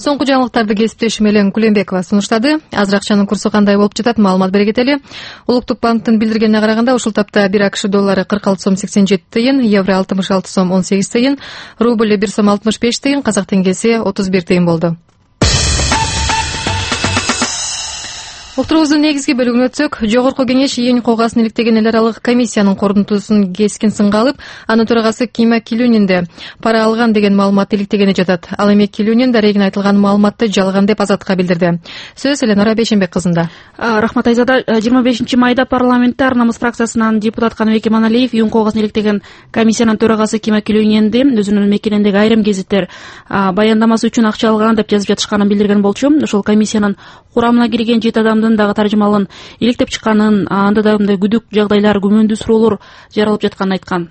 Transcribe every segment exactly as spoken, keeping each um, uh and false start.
Соңку жаңылыктарды кесиптешим Элен Кулембекова сунуштады. Азыр акчанын курсу кандай болуп жатат, маалымат бере кетели. Улуттук банктын билдиргенине караганда ушул тапта бир АКШ доллары кырк алты сом сексен жети тыйын, евро алтымыш алты сом он сегиз тыйын, рубль бир сом алтымыш беш тыйын, казак теңгеси отуз бир тыйын болду. Уктуруубуздун негизги бөлүгүнө өтсөк, Жогорку Кеңеш июнь коогасын иликтеген эл аралык комиссиянын корунтуусун кескин сынга алып, анын төрагасы Кима Килюнинде пара алган деген маалымат иликтегени жатат. Ал эми Килюнин дарегин айтылган маалыматты жалган деп Азатка билдирди. Сөз Эленора Бейшенбек кызында. Рахмат Айзада, жыйырма бешинчи майда парламентте Ар намыс фракциясынан депутат Каныбек Иманалиев июнь коогасын иликтеген комиссиянын төрагасы Кима Килюнинди өзүнүн мекениндеги айрым гезиттер баяндамасы үчүн акча алган деп жазып жатышканын билдирген болчу. Ошол комиссиянын курамына кирген жети адамдын дагы таржымалын иликтеп чыкканын, анда да мындай күдүк жагдайлар, күмөндүү суроолор жаралып жатканын айткан.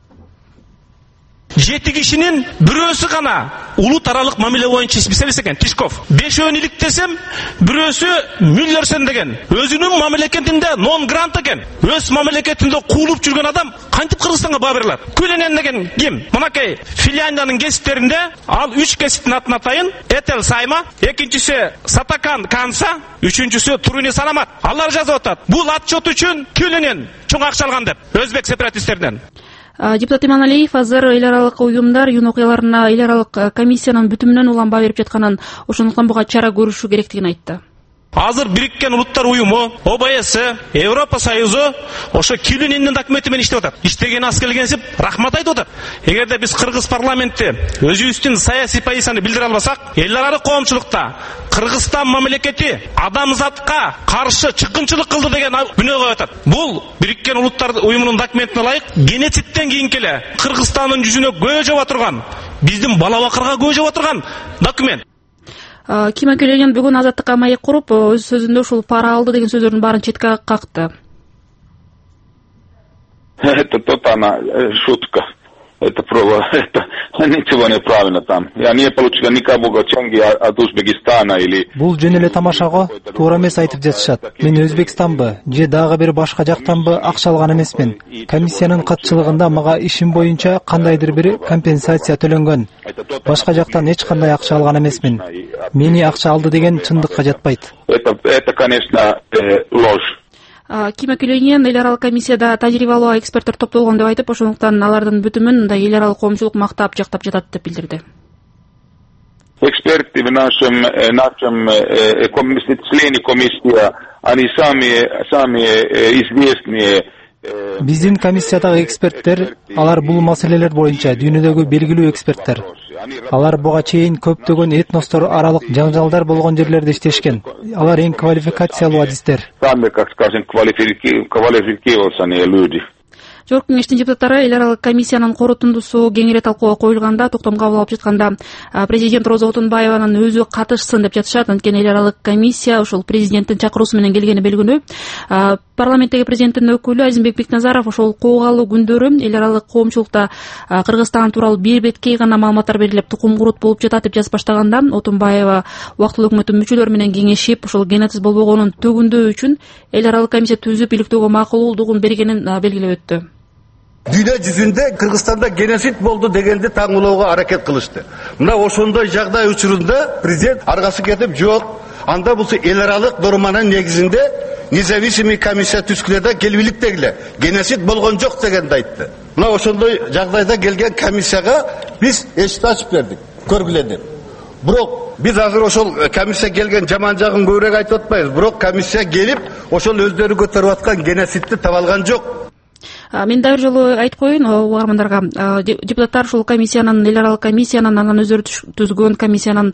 Жети кишинин бирөөсү гана улут аралык мамиле боюнча специалист экен, Тишков. Бешөөнү иликтесем, бирөөсү Мюллерсен деген, өзүнүн мамлекетинде нон грант экен. Өз мамлекетинде куулуп жүргөн адам кантип Кыргызстанга баа бере алат? Күленен деген ким? Мынакей Финляндиянын гезиттеринде ал үч гезиттин атын атайын: Этел Сайма, экинчиси Сатакан Канса, үчүнчүсү Туруни Саламат. Алар жазып атат. Бул отчет үчүн Күленен чоң акча алган деп, өзбек сепаратисттеринен. Депутат Иманалиев азыр эл аралык уюмдар июнь окуяларына эл аралык комиссиянын бүтүмүнөн улам баа берип жатканын, ошондуктан буга чара көрүшү керектигин айтты. Азыр Бириккен Улуттар уюму, О Б С, Европа Союзу ошо Килюниндин документи менен иштеп атат. Иштеген аз келгенсип рахмат айтып атат. Эгерде биз Кыргыз парламенти өзүбүздүн саясий позицияны билдире албасак, эл аралык коомчулукта Кыргызстан мамлекети адамзатка каршы чыккынчылык кылды деген күнөө коюп атат. Бул Бириккен Улуттар уюмунун документине ылайык геноцидтен кийин келе Кыргызстандын жүзүнө көө жаба турган, биздин бала бакырга көө жаба турган документ. Кима Килюнин бүгүн Азаттыкка маек куруп, өз сөзүндө ушул пара алды деген сөздөрдүн баарын четке какты. Это тотальна шутка. Это проба, это ничего не правильно там. Я не получил никакого деньги от Узбекистана или... Бул жөн эле тамашага туура эмес айтып жатышат. Мен Өзбекстанбы, же дагы бир башка жактанбы акча алган эмесмин. Комиссиянын катчылыгында мага ишим боюнча кандайдыр бир компенсация төлөнгөн. Башка жактан эч кандай акча алган эмесмин. Мени акча алды деген чындыкка жатпайт. Это, это, конечно, ложь. Кима Килюнин эл аралык комиссияда тажрыйбалуу эксперттер топтолгон деп айтып, ошондуктан алардын бүтүмүн мындай эл аралык коомчулук мактап, жактап жатат деп билдирди. Эксперты в нашем нашем члене комиссии, они сами сами известные. Биздин комиссиядагы эксперттер, алар бул маселелер боюнча дүйнөдөгү белгилүү эксперттер. Алар буга чейин көптөгөн этностор аралык жаңжалдар болгон жерлерде иштешкен. Алар эң квалификациялуу адистер. Сами, как скажем, квалифицированные люди. Жогорку Кеңештин депутаттары эл аралык комиссиянын корутундусу кеңири талкууга коюлганда, токтом кабыл алып жатканда президент Роза Отунбаеванын өзү катышсын деп жатышат. Анткени эл аралык комиссия ошол президенттин чакыруусу менен келгени белгилүү. Парламенттеги президенттин өкүлү Азимбек Бекназаров ошол куугалуу күндөрү эл аралык коомчулукта Кыргызстан тууралуу бир беткей гана маалыматтар берилип, тукум курут болуп жатат деп жазып баштаганда, Отунбаева убактылуу өкмөттүн мүчөлөрү менен кеңешип, ошол геноцид болбогонун төгүндөө үчүн эл аралык комиссия түзүп иликтөөгө макулдугун бергенин белгилеп өттү. Дүйнө жүзүндө Кыргызстанда геноцид болду дегенди таңуулоого аракет кылышты. Мына ошондой жагдай учурунда президент аргасы кетип, жок, анда бул эл аралык норманын негизинде независимый комиссия түзгүлөдө келбилик дегиле. Геноцид болгон жок дегенди айтты. Мына ошондой жагдайда келген комиссияга биз эшикти ачып бердик, көргүлө деп. Бирок биз азыр ошол комиссия келген жаман жагын көбүрөөк айтып атпайбыз. Бирок комиссия келип, ошол өздөрү көтөрүп аткан геноцидти таба алган жок. Мен да бир жолу айтып коеюн угармандарга, депутаттар ушул комиссиянын, эл аралык комиссиянын, анан өздөрү түзгөн комиссиянын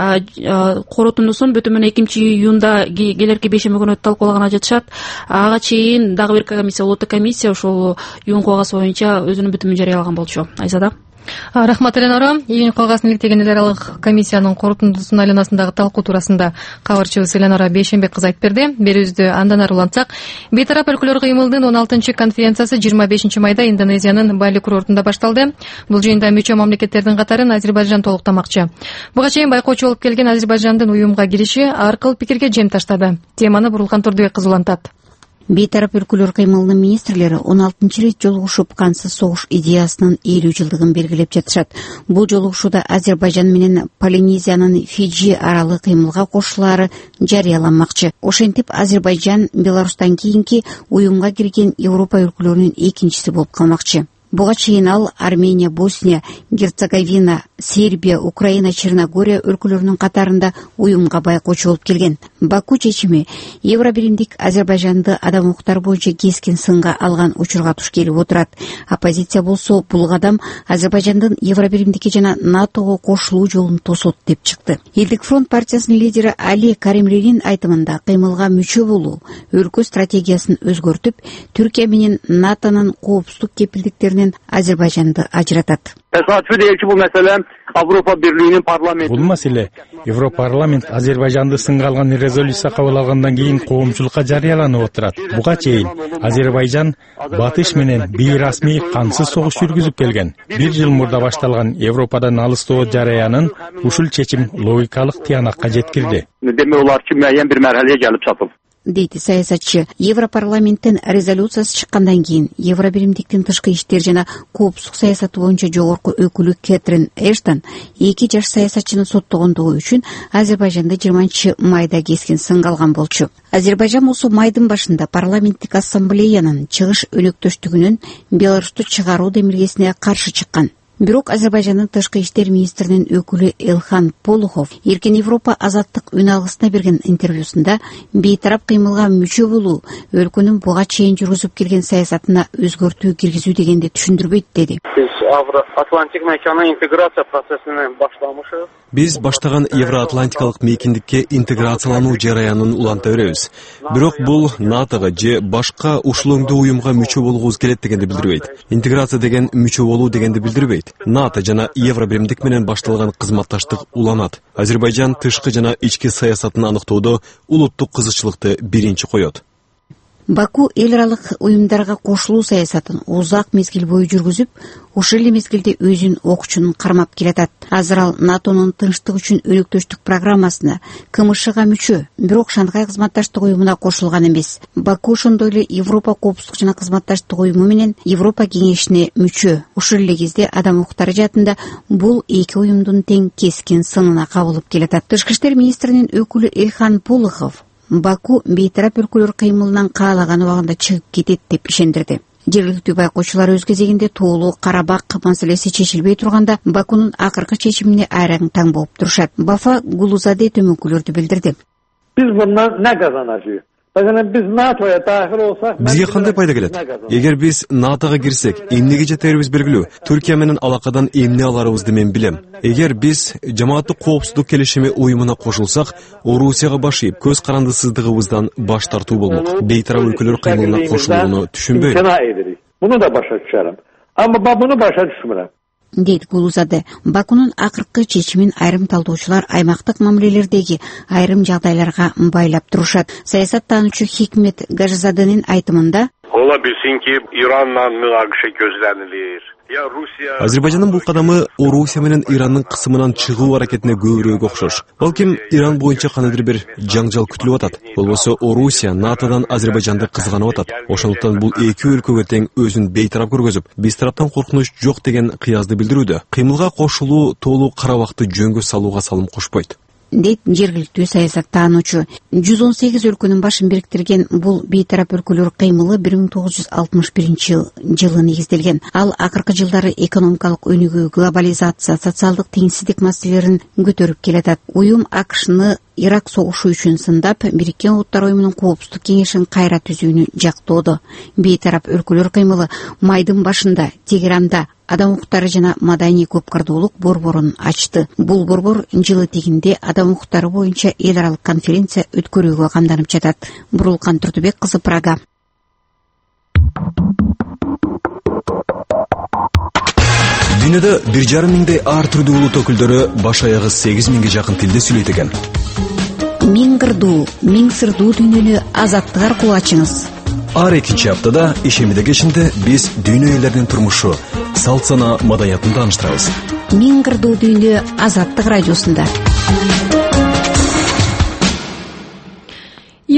корутундусун бүтүмүн экинчи июнда келерки бейшемби күнү талкуулаганы жатышат. Ага чейин дагы бир комиссия, улуттук комиссия ушул июнь коогасы боюнча өзүнүн бүтүмүн жарыялаган болчу. Айзада. Рахмат Эленора. Июнь коогасын иликтеген эл аралык комиссиянын корутундусунун айланасындагы талкуу туурасында кабарчыбыз Эленора Бейшенбек кызы айтып берди. Берүүбүздү андан ары улантсак, бейтарап өлкөлөр кыймылдын он алтынчы конференциясы жыйырма бешинчи майда Индонезиянын Бали курортунда башталды. Бул жыйында мүчө мамлекеттердин катарын Азербайжан толуктамакчы. Буга чейин байкоочу болуп келген Азербайжандын уюмга кириши ар кыл пикирге жем таштады. Теманы Бурулхан Турдубек кызы улантат. Бейтарап өлкөлөр кыймылынын министрлери он алтынчы рет жолугушуп кансыз согуш идеясынын элүү жылдыгын белгилеп жатышат. Бул жолугушууда Азербайжан менен Полинезиянын Фиджи аралы кыймылга кошулаары жарыяланмакчы. Ошентип Азербайжан Беларустан кийинки уюмга кирген Европа өлкөлөрүнүн экинчиси болуп калмакчы. Буга чейин ал Армения, Босния, Герцеговина, Сербия, Украина, Черногория өлкөлөрүнүн катарында уюмга байкоочу болуп келген. Баку чечими Евробиримдик Азербайжанды адам укуктары боюнча кескин сынга алган учурга туш келип отурат. Оппозиция болсо бул кадам Азербайжандын Евробиримдикке жана НАТОго кошулуу жолун тосот деп чыкты. Элдик фронт партиясынын лидери Али Каримлинин айтымында кыймылга мүчө болуу өлкө стратегиясын өзгөртүп, Түркия менен НАТОнун коопсуздук кепилдиктерин Азербайжанды ажыратат. Бул маселе Европарламент Азербайжанды сынга алган резолюция кабыл алгандан кийин коомчулукка жарыяланып отурат. Буга чейин Азербайжан батыш менен бейрасмий кансыз согуш жүргүзүп келген. Бир жыл мурда башталган Европадан алыстоо жараянын ушул чечим логикалык тыянакка жеткирди. Дейти саясатчы. Европарламенттин резолюциясы чыккандан кийин Евробиримдиктин тышкы иштер жана коопсуздук саясаты боюнча жогорку өкүлү Кэтрин Эштон эки жаш саясатчыны соттогондугу үчүн Азербайжанды жыйырманчы майда кескин сынга алган болчу. Азербайжан болсо майдын башында парламенттик ассамблеянын чыгыш өнөктөштүгүнүн Беларусту чыгаруу демилгесине каршы чыккан. Бирок Азербайжандын тышкы иштер министринин өкүлү Элхан Полухов Эркен Европа азаттык үн алгысына берген интервьюсунда бейтарап кыймылга мүчө болуу өлкөнүн буга чейин жүргүзүп келген саясатына өзгөртүү киргизүү дегенди түшүндүрбөйт деди. Евроатлантик мейканын интеграция процессине баштамышыз. Биз баштаган Евроатлантикалык мейкиндикке интеграциялануу жараянын уланта беребиз. Бирок бул НАТОго же башка ушул өңдүү уюмга мүчө болгубуз келет дегенди билдирбейт. Интеграция деген мүчө болуу дегенди билдирбейт. НАТО жана Евробиримдик менен башталган кызматташтык уланат. Азербайжан тышкы жана ички саясатын аныктоодо улуттук кызыкчылыкты биринчи коет. Баку эл аралык уюмдарга кошулуу саясатын узак мезгил бою жүргүзүп, ушул эле мезгилде өзүн окуучунун кармап келатат. Азыр ал НАТОнун тынчтык үчүн өнөктөштүк программасына, КМШга мүчө, бирок Шанхай кызматташтык уюмуна кошулган эмес. Баку ошондой эле Европа коопсуздук жана кызматташтык уюму менен Европа кеңешине мүчө. Ушул эле кезде адам укуктары жаатында бул эки уюмдун тең кескин сынына кабылып келатат. Тышкы иштер министринин өкүлү Элхан Полухов Баку бейтарап өлкөлөр кыймылынан каалаган убагында чыгып кетет деп ишендирди. Жергиликтүү байкоочулар өз кезегинде тоолуу Карабак маселеси чечилбей турганда Бакунун акыркы чечимине айран таң болуп турушат. Бафа Гулузаде төмөнкүлөрдү билдирди. Биз мындан не казаначыбыз? Биз НАТОга дахил болсак, бизге кандай пайда келет? Эгер биз НАТОга кирсек, эмнеге жетерибиз белгилүү. Түркия менен алакадан эмне аларыбызды мен билем. Эгер биз жамааттык коопсуздук келишими уюмуна кошулсак, Орусияга башыйып, көз карандысыздыгыбыздан баш тартуу болмок. Бейтарап өлкөлөр кыймылына кошулууну түшүнбөйм. Муну да баша түшөрөм. Амма буну баша түшүнмөйм. Дейт Гулузаде. Бакунун акыркы чечимин айрым талдоочулар аймактык мамилелердеги айрым жагдайларга байлап турушат. Саясаттануучу Хикмет Гажзаденин айтымында, Ola bilsin ki İran'la münaqişe gözlenilir. Азербайжандын бул кадамы Орусия менен Ирандын кысымынан чыгуу аракетине көбүрөөк окшош. Балким Иран боюнча кандайдыр бир жаңжал күтүлүп атат. Болбосо Орусия НАТОдан Азербайжанды кызганып атат. Ошондуктан бул эки өлкөгө тең өзүн бейтарап көргөзүп, биз тараптан коркунуч жок деген кыязды билдирүүдө. Кыймылга кошулуу тоолуу Карабакты жөнгө салууга салым кошпойт. Дейт жергиликтүү саясаттануучу. жүз он сегиз өлкөнүн башын бириктирген бул бейтарап өлкөлөр кыймылы бир миң тогуз жүз алтымыш биринчи жылы негизделген. Ал акыркы жылдары экономикалык өнүгүү, глобализация, социалдык теңсиздик маселелерин көтөрүп келатат. Уюм АКШны Ирак согушу үчүн сындап, Бириккен Улуттар уюмунун коопсуздук кеңешин кайра түзүүнү жактоодо. Бейтарап өлкөлөр кыймылы майдын башында Тегеранда адам укуктары жана маданий көпкырдуулук борборун ачты. Бул борбор жылы тегинде адам укуктары боюнча эл аралык конференция өткөрүүгө камданып жатат. Бурулкан Турдубек кызы, Прага. Дүйнөдө бир жарым миңдей ар түрдүү улут өкүлдөрү баш аягы сегиз миңге жакын тилде сүйлөйт экен. Миң кырдуу, миң сырдуу дүйнөнү азаттык аркылуу ачыңыз. Ар экинчи аптада ишемиде кечинде биз дүйнө элдеринин турмушу, салт сана, маданиятын тааныштырабыз. Миң кырдуу дүйнө азаттык радиосунда.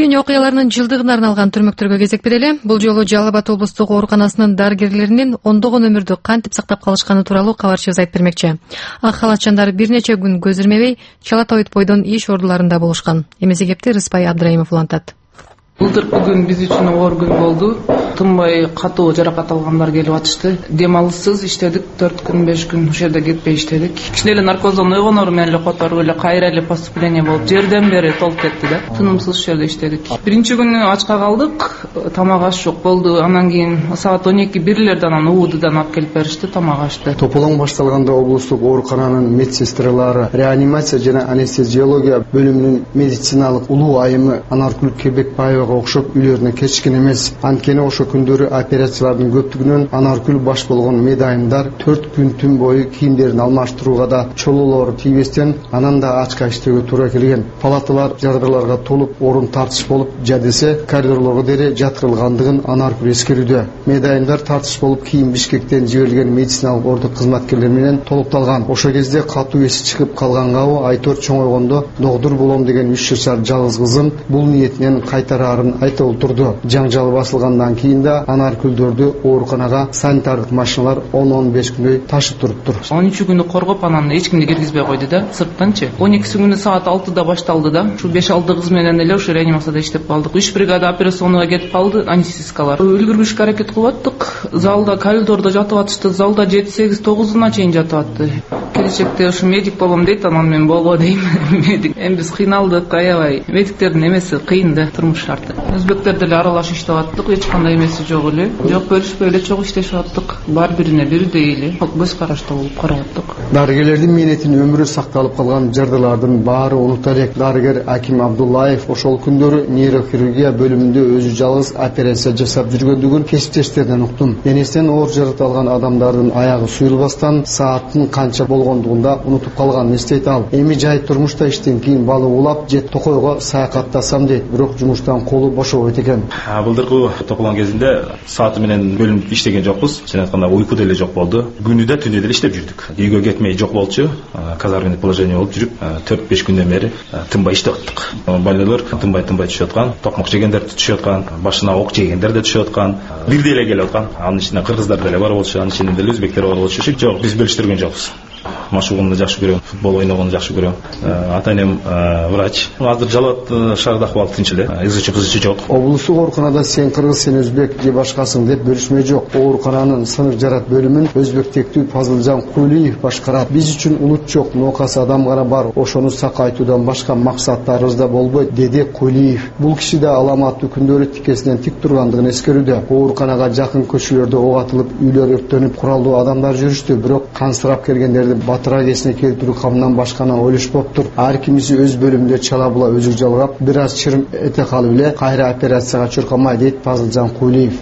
июнь окуяларынын жылдыгына арналган түрмөктөргө кезек берели. Бул жолу Жалал Абад облустук ооруканасынын дарыгерлеринин ондогон өмүрдү кантип сактап калышканы тууралуу кабарчыбыз айтып бермекчи. Ак халатчандар бир нече күн көз ирмебей Чала Табыт бойдон иш ордуларында болушкан. Эмесе кепти Рыспай Абдрайымов улантат. Былтыркы күн биз үчүн оор күн болду. Тынбай катуу жаракат алгандар келип атышты. Дем алыссыз иштедик, төрт күн, беш күн ошол жерде кетпей иштедик. Кичине эле наркоздон ойгонор менен эле которуп эле кайра эле поступление болуп, жерден бери толуп кетти да. Тынымсыз ошол жерде иштедик. Биринчи күнү ачка калдык, тамак аш жок болду. Анан кийин саат он эки бирлерде анан УУДдан алып келип беришти, тамак ашты. Тополоң башталганда облустук оорукананын медсестралары, реанимация жана анестезиология бөлүмүнүн медициналык улуу айымы Анаркүл Кебекбаевага окшоп үйлөрүнө кетишкен эмес. Анткени ошо күндөрү операциялардын көптүгүнөн Анаркүл баш болгон медайымдар төрт күн түн бою кийимдерин алмаштырууга да чолуулору тийбестен анан да ачка иштөөгө туура келген. Палаталар жардарларга толуп, орун тартыш болуп, жадесе коридорлорго дере жаткырылгандыгын Анаркүл эскерүүдө. Медайымдар тартыш болуп, кийин Бишкектен жиберилген медициналык орду кызматкерлери менен толукталган. Ошол кезде катуу эси чыгып калгангабы Айтор чоңойгондо догдур болом деген үч жашар жалгыз кызым бул ниетинен кайтараарын айта олтурду. Жаңжал басылгандан кийин да Анаркүлдөрдү ооруканага санитардык машиналар он он беш күндөй ташып туруптур. он үчү күнү коргоп, анан эч кимди киргизбей койду да, сырттанчы. он экиси күнү саат алтыда башталды да. Ушу беш алты кыз менен эле ушу реанимацияда иштеп калдык. үч бригада операционнога кетип калды, анестезисткалар. Үлгүрүшкө аракет кылып аттык. Залда, коридордо жатып атышты. Залда жети сегиз тогузуна чейин жатып атты. Келечекте ушу медик болом дейт, анан мен болбо дейм. Медик. Эми биз кыйналдык, аябай. Медиктердин эмеси кыйын да, турмуш шарты. Өзбектер деле аралашып иштеп аттык, эч кандай эмеси жок эле. Жок, бөлүшпөй эле чогуу иштешип аттык. Бар бирине бирдей эле көз карашта болуп карап аттык. Дарыгерлердин мээнетин өмүрү сакталып калган жардылардын баары унута элек. Дарыгер Аким Абдуллаев ошол күндөрү нейрохирургия бөлүмүндө өзү жалгыз операция жасап жүргөндүгүн кесиптештеринен уктум. Денесинен оор жаракат алган адамдардын аягы суюлбастан сааттын канча болгондугун да унутуп калганын эстейт ал. Эми жай турмушта иштен кийин балы улап же токойго саякаттасам дейт, бирок жумуштан колу бошобойт экен. Былтыркы токолгон кезинде сааты менен бөлүнүп иштеген жокпуз. Чын айтканда уйку деле жок болду. Күнү да түнү деле иштеп жүрдүк. Үйгө кетмей жок болчу. Казарменик положение болуп жүрүп, төрт беш күндөн бери тынбай иштеп аттык. Больнойлор тынбай тынбай түшүп аткан, токмок жегендер түшүп аткан, башына ок жегендер да түшүп аткан. Бирдей эле келип аткан. Анын ичинде кыргыздар деле бар болчу, анын ичинде деле өзбектер бар болчу. Жок, биз бөлүштүргөн жокпуз. Машыгууну жакшы көрөм, футбол ойногону жакшы көрөм. Ата энем врач. Азыр Жалал Абад шаарда акыбал тынч эле. Изычы кызычы жок. Облустук ооруканада сен кыргыз, сен өзбек же башкасың деп бөлүшмө жок. Оорукананын сынык жарат бөлүмүн өзбектектүү Пазылжан Кулиев башкарат. Биз үчүн улут жок, нокасы адам гана бар. Ошону сакайтуудан башка максаттарыбыз да болбойт, деди Кулиев. Бул киши да аламаттуу күндөрү тикесинен тик тургандыгын эскерүүдө. Ооруканага жакын көчөлөрдө ок атылып, үйлөр өрттөнүп, куралдуу адамдар жүрүштү, бирок кансырап келгендерди батыра кесине келтирүү камынан башканы ойлошпоптур. Ар кимиси өз бөлүмүндө чала була өзүк жалгап, бир аз чырым эте калып эле кайра операцияга чуркамай, дейт Пазылжан Кулиев.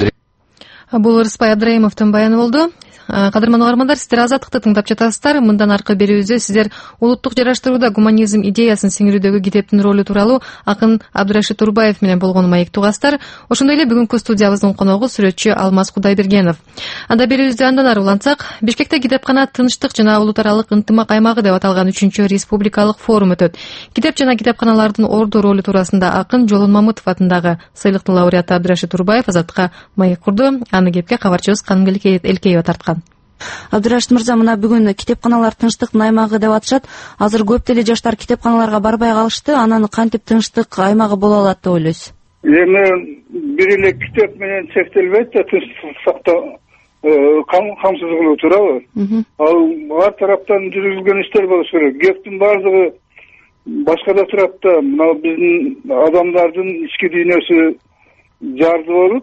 Бул Рыспай Абдрайымовдун баяны болду. Кадырман угармандар, сиздер азаттыкты тыңдап жатасыздар. Мындан аркы берүүбүздө сиздер улуттук жараштырууда гуманизм идеясын сиңирүүдөгү китептин ролу тууралуу акын Абдурашид Турбаев менен болгон маек тугастар. Ошондой эле бүгүнкү студиябыздын коногу сүрөтчү Алмаз Кудайбергенов. Анда берүүбүздү андан ары улантсак, Бишкекте китепкана тынчтык жана улут аралык ынтымак аймагы деп аталган үчүнчү республикалык форум өтөт. Китеп жана китепканалардын орду ролу туурасында акын Жолон Мамытов атындагы сыйлыктын лауреаты Абдурашид Турбаев азаттыкка маек курду. Аны кепке кабарчыбыз Канымгелек Элкеева тарткан. Абдурашид мырза, мына бүгүн китепканалар тынчтыктын аймагы деп атышат. Азыр көп деле жаштар китепканаларга барбай калышты. Анан кантип тынчтык аймагы боло алат деп ойлойсуз? Эми бир эле китеп менен чектелбейт да, тынчтык сактоо камсыз кылуу туурабы? Ал ар тараптан жүргүзүлгөн иштер болуш керек. Кептин баардыгы башкада турат да, мына биздин адамдардын ички дүйнөсү жарды болуп,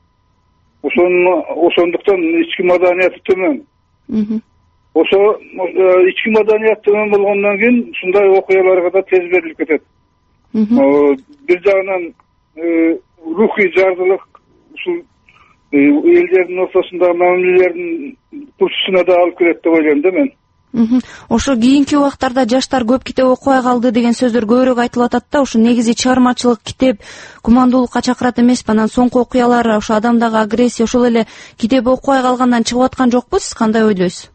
ошондуктан ички маданияты төмөн. Ошо ички маданият төмөн болгондон кийин ушундай окуяларга да тез берилип кетет. Бир жагынан рухий жардылык ушул элдердин ортосундагы мамилелердин турчусуна да алып келет деп ойлойм да мен. Ошо кийинки убактарда жаштар көп китеп окубай калды деген сөздөр көбүрөөк айтылып атат да. Ошо негизи чыгармачылык, китеп кумандуулукка чакырат эмеспи? Анан соңку окуялар, ошо адамдагы агрессия, ошол эле китеп окубай калгандан чыгып аткан жокпу? Сиз кандай ойлойсуз?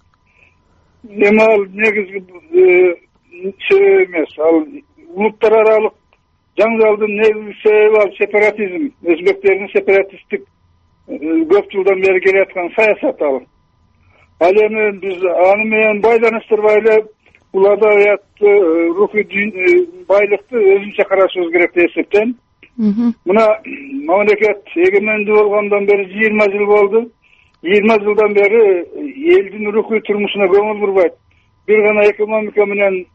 Эми ал негизги себеп эмес. Ал улуттар аралык жаңжалдын негизги себеби ал сепаратизм, өзбектердин сепаратисттик көп жылдан бери келаткан саясат ал. Ал эми биз аны менен байланыштырбай эле бул адабиятты, рухий байлыкты өзүнчө карашыбыз керек деп эсептейм. Мына мамлекет эгемендүү болгондон бери жыйырма жыл болду. жыйырма жылдан бери элдин рухий турмушуна көңүл бурбайт. Бир гана экономика менен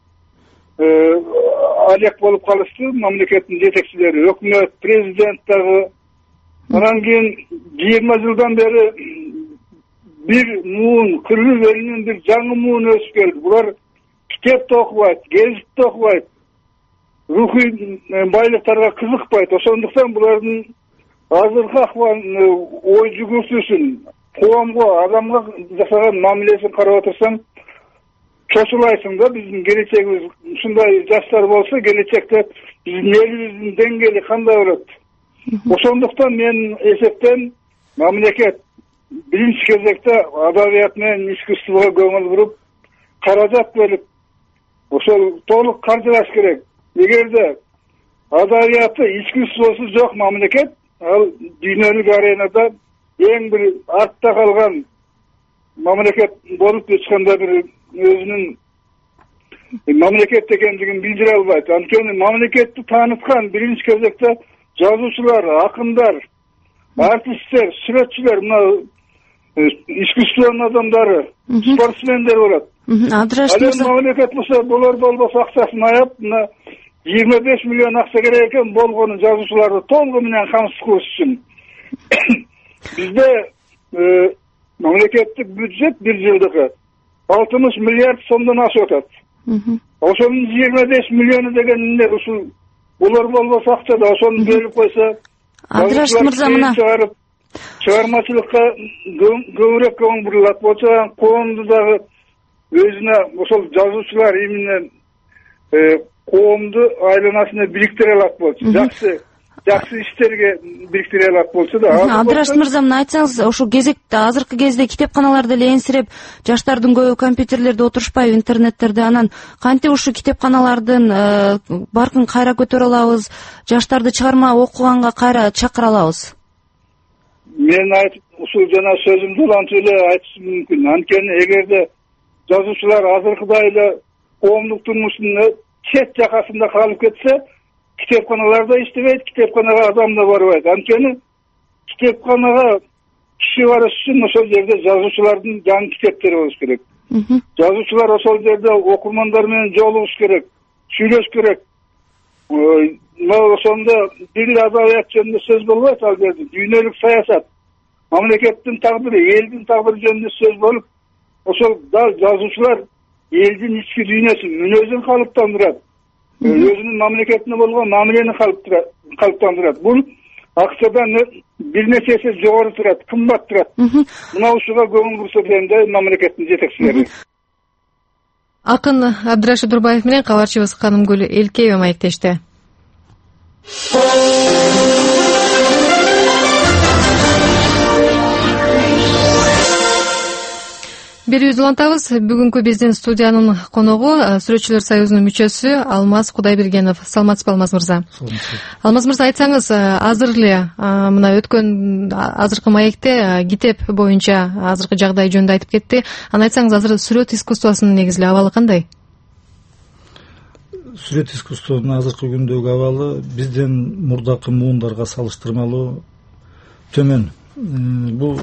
алек болуп калышты мамлекеттин жетекчилери, өкмөт, президент дагы. Анан кийин жыйырма жылдан бери бир муун, кыргыз элинин бир жаңы муун өсүп келди. Булар китеп да окубайт, гезит да окубайт, рухий байлыктарга кызыкпайт. Ошондуктан булардын азыркы акыбалын, ой жүгүртүүсүн, коомго, адамга жасаган мамилесин карап отурсаң, чочулайсың да. Биздин келечегибиз ушундай жаштар болсо, келечекте биздин элибиздин деңгээли кандай болот? Ошондуктан мен эсептейм, мамлекет биринчи кезекте адабият менен искусствого көңүл буруп, каражат бөлүп, ошол толук каржылаш керек. Эгерде адабияты, искусствосу жок мамлекет, ал дүйнөлүк аренада эң бир артта калган мамлекет болуп ачканда бир өзүнүн мамлекет экендигин билдире албайт. Анткени мамлекетти тааныткан биринчи кезекте жазуучулар, акындар, артисттер, сүрөтчүлөр, мына искусствонун адамдары, спортсмендер болот. Абдрашит мырза, мамлекет болсо, булар болбосо акчасын аяп, мына жыйырма беш миллион акча керек экен, болгону жазуучуларды толугу менен камсыз кылыш үчүн. Бизде мамлекеттик бюджет бир жылдыгы алтымыш миллиард сомдон ашып атат. Ошонун жыйырма беш миллиону деген эмне? Ушул булар болбосо акча да ошону бөлүп койсо, Абдрашит мырза, мына чыгармачылыкка көбүрөөк көңүл бурулат болсо, коомду дагы өзүнө ошол жазуучулар именно коомду айланасына бириктире алат болчу. Жакшы жакшы иштерге бириктире алат болчу да. Абдрашит мырза, мына айтсаңыз, ошол кезекте азыркы кезде китепканаларды эле энсиреп, жаштардын көбү компьютерлерде отурушпайбы, интернеттерде. Анан кантип ушу китепканалардын баркын кайра көтөрө алабыз, жаштарды чыгарма окуганга кайра чакыра алабыз? Мен айтып, ушул жана сөзүмдү улантып эле айтышым мүмкүн. Анткени эгерде жазуучулар азыркыдай эле коомдук турмушунун чет жакасында калып кетсе, китепканаларда иштебейт, китепканага адам да барбайт. Анткени китепканага киши барыш үчүн ошол жерде жазуучулардын жаңы китептери болуш керек. Жазуучулар ошол жерде окурмандар менен жолугуш керек, сүйлөш керек. Ошондо бир адабият жөнүндө сөз болбойт ал жерде. Дүйнөлүк саясат, мамлекеттин тагдыры, элдин тагдыры жөнүндө сөз болуп, ошол да жазуучулар элдин ички дүйнөсүн, мүнөзүн калыптандырат. Өзүнүн мамлекетине болгон мамилени калыптандырат. Бул акчадан бир нече эсе жогору турат, кымбат турат. Мына ушуга көңүл бурса дегенде мамлекеттин жетекчилери. Акын Абдрашит Дурбаев менен кабарчыбыз Канымгүл Элкеева маектешти. Берүүбүздү улантабыз. Бүгүнкү биздин студиянын коногу Сүрөтчүлөр союзунун мүчөсү Алмаз Кудайбергенов. Саламатсызбы, Алмаз мырза? Алмаз мырза, айтсаңыз, азыр эле мына өткөн азыркы маекте китеп боюнча азыркы жагдай жөнүндө айтып кетти. Аны айтсаңыз, азыр сүрөт искусствосунун негизги абалы кандай? Сүрөт искусствосунун азыркы күндөгү абалы бизден мурдакы муундарга салыштырмалуу төмөн. Бул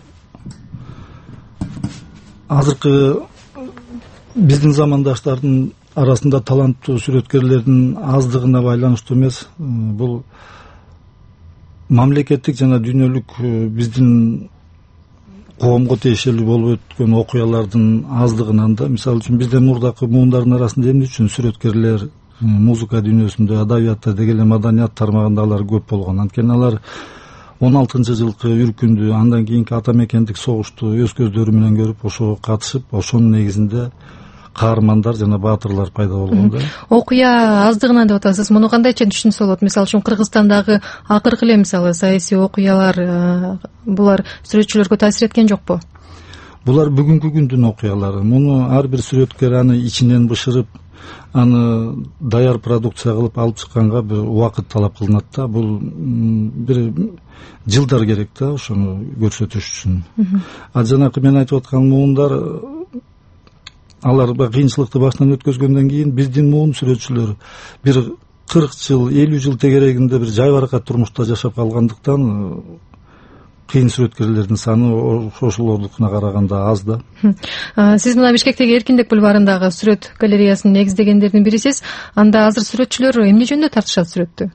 азыркы биздин замандаштардын арасында таланттуу сүрөткерлердин аздыгына байланыштуу эмес. Бул мамлекеттик жана дүйнөлүк биздин коомго тиешелүү болуп өткөн окуялардын аздыгынан да. Мисалы үчүн бизден мурдакы муундардын арасында эмне үчүн сүрөткерлер музыка дүйнөсүндө, адабиятта деги эле маданият тармагында алар көп болгон. Анткени алар он алтынчы жылкы үркүндү, андан кийинки ата мекендик согушту өз көздөрү менен көрүп, ошого катышып, ошонун негизинде каармандар жана баатырлар пайда болгон да. Окуя аздыгынан деп атасыз. Муну кандайча түшүнсө болот? Мисалы үчүн Кыргызстандагы акыркы эле мисалы саясий окуялар булар сүрөтчүлөргө таасир эткен жокпу? Булар бүгүнкү күндүн окуялары. Муну ар бир сүрөткер аны ичинен бышырып, аны даяр продукция кылып алып чыкканга бир убакыт талап кылынат да. Бул бир жылдар керек да ошону көрсөтүш үчүн. А жанакы мен айтып аткан муундар, алар кыйынчылыкты башынан өткөзгөндөн кийин биздин муун сүрөтчүлөр бир кырк жыл, элүү жыл тегерегинде бир жайбаракат турмушта жашап калгандыктан кыйын сүрөткерлердин саны ошолордукуна караганда аз да. Сиз мына Бишкектеги Эркиндик бульварындагы сүрөт галереясын негиздегендердин бирисиз. Анда азыр сүрөтчүлөр эмне жөнүндө тартышат сүрөттү?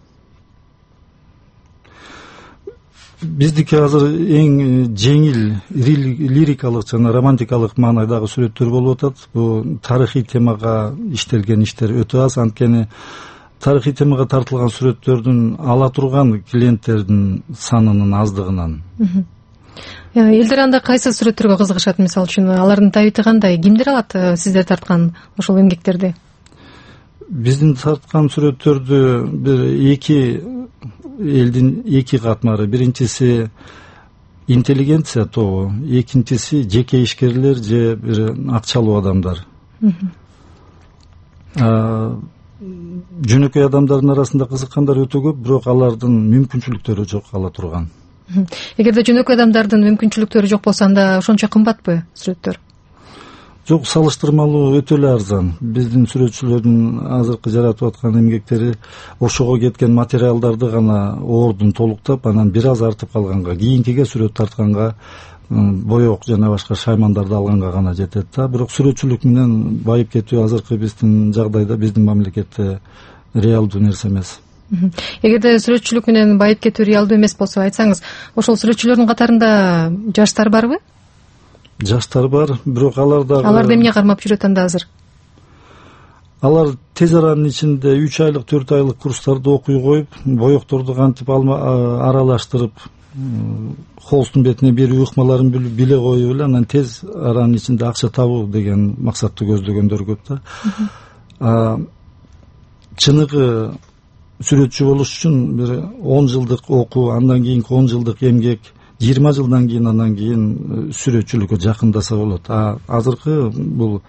Биздики азыр эң жеңил лирикалык жана романтикалык маанайдагы сүрөттөр болуп атат. Бул тарыхый темага иштелген иштер өтө аз, анткени тарыхый темага тартылган сүрөттөрдүн ала турган клиенттердин санынын аздыгынан. Элдер анда кайсы сүрөттөргө кызыгышат, мисалы үчүн алардын табити кандай? Кимдер алат сиздер тарткан ошол эмгектерди? Биздин тарткан сүрөттөрдү бир эки элдин эки катмары. Биринчиси интеллигенция тобу, экинчиси жеке ишкерлер же бир акчалуу адамдар. Жөнөкөй адамдардын арасында кызыккандар өтө көп, бирок алардын мүмкүнчүлүктөрү жок ала турган. Эгерде жөнөкөй адамдардын мүмкүнчүлүктөрү жок болсо, анда ошончо кымбатпы сүрөттөр? Жок, салыштырмалуу өтө эле арзан. Биздин сүрөтчүлөрдүн азыркы жаратып аткан эмгектери ошого кеткен материалдарды гана ордун толуктап, анан бир аз артып калганга, кийинкиге сүрөт тартканга, боек жана башка шаймандарды алганга гана жетет да. Бирок сүрөтчүлүк менен байып кетүү азыркы биздин жагдайда, биздин мамлекетте реалдуу нерсе эмес. Эгерде сүрөтчүлүк менен байып кетүү реалдуу эмес болсо, айтсаңыз, ошол сүрөтчүлөрдүн катарында жаштар барбы? Жаштар бар, бирок алар да Алар эмне кармап жүрөт анда азыр? Алар тез аранын ичинде үч айлык, төрт айлык курстарды окуй коюп, боекторду кантип аралаштырып, холстун бетине берүү ыкмаларын биле коюп эле, анан тез аранын ичинде акча табуу деген максатты көздөгөндөр көп да. Чыныгы сүрөтчү болуш үчүн бир он жылдык окуу, андан кийинки он жылдык эмгек, жыйырма жылдан кийин андан кийин сүрөтчүлүккө жакындаса болот. А азыркы бул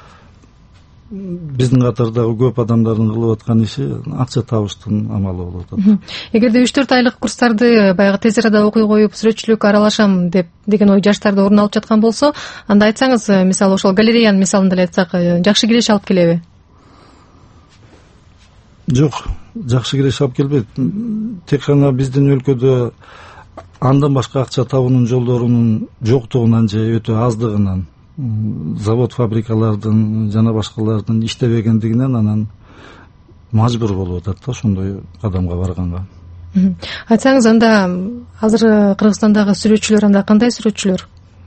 биздин катардагы көп адамдардын кылып аткан иши акча табыштын амалы болуп атат. Эгерде үч төрт айлык курстарды баягы тез арада окуй коюп сүрөтчүлүккө аралашам деп деген ой жаштарда орун алып жаткан болсо, анда айтсаңыз, мисалы ошол галереянын мисалында эле айтсак, жакшы киреш алып келеби? Жок, жакшы киреш алып келбейт. Тек гана биздин өлкөдө андан башка акча табуунун жолдорунун жоктугунан же өтө аздыгынан, завод фабрикалардын жана башкалардын иштебегендигинен анан мажбур болуп атат да ошондой кадамга барганга. Айтсаңыз, анда азыр Кыргызстандагы сүрөтчүлөр анда кандай сүрөтчүлөр?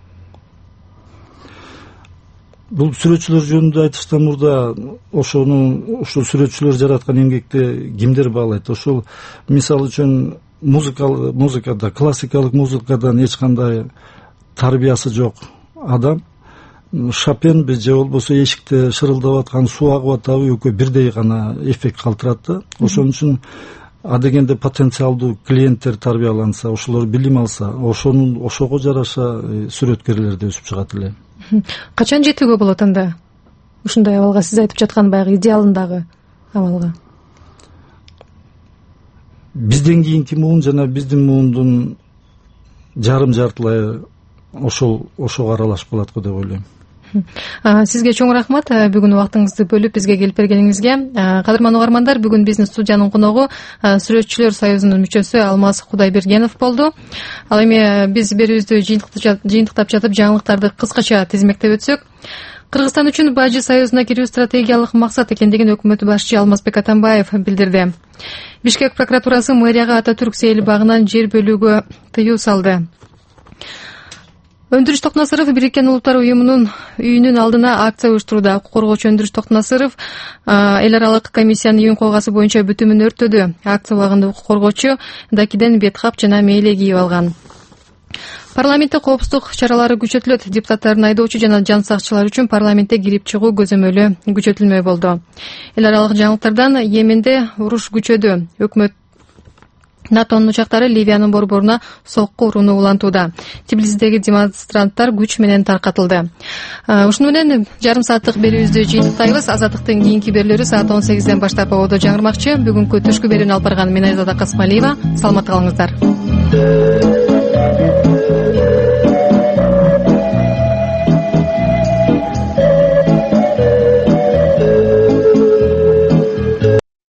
Бул сүрөтчүлөр жөнүндө айтыштан мурда ошону ошол сүрөтчүлөр жараткан эмгекти кимдер баалайт? Ошол мисалы үчүн музыкалык музыкада, классикалык музыкадан эч кандай тарбиясы жок адам Шопенби же болбосо эшикте шырылдап аткан суу агып атабы экөө бирдей гана эффект калтырат да. Ошон үчүн адегенде потенциалдуу клиенттер тарбияланса, ошолор билим алса, ошонун ошого жараша сүрөткерлер да өсүп чыгат эле. Качан жетүүгө болот анда ушундай абалга, сиз айтып жаткан баягы идеалындагы абалга? Бизден кийинки муун жана биздин муундун жарым жартылай ошол ошого аралашып калат го деп ойлойм. Сизге чоң рахмат бүгүн убактыңызды бөлүп бизге келип бергениңизге. Кадырман угармандар, бүгүн биздин студиянын коногу Сүрөтчүлөр союзунун мүчөсү Алмаз Кудайбергенов болду. Ал эми биз берүүбүздү жыйынтыктап жатып жаңылыктарды кыскача тизмектеп өтсөк, Кыргызстан үчүн Бажы союзуна кирүү стратегиялык максат экендигин өкмөт башчы Алмазбек Атамбаев билдирди. Бишкек прокуратурасы мэрияга Ататүрк сейил багынан жер бөлүүгө тыюу салды. Өндүрүш Токнасыров Бириккен Улуттар уюмунун үйүнүн алдына акция уюштурууда. Укук коргоочу Өндүрүш Токнасыров эл аралык комиссиянын үйүн колгасы боюнча бүтүмүн өрттөдү. Акция убагында укук коргоочу дакиден беткап жана мээле кийип алган. Парламентте коопсуздук чаралары күчөтүлөт. Депутаттардын айдоочу жана жан сакчылар үчүн парламентте кирип чыгуу көзөмөлү күчөтүлмөй болду. Эл аралык жаңылыктардан Йеменде уруш күчөдү. Өкмөт натонун учактары Ливиянын борборуна сокку урууну улантууда. Тбилисидеги демонстранттар күч менен таркатылды. Ушуну менен жарым сааттык берүүбүздү жыйынтыктайбыз. Азаттыктын кийинки берүүлөрү саат он сегизден баштап абоодо жаңырмакчы. Бүгүнкү түшкү берүүнү алып барган мен Айзада Касмалиева. Саламатта калыңыздар.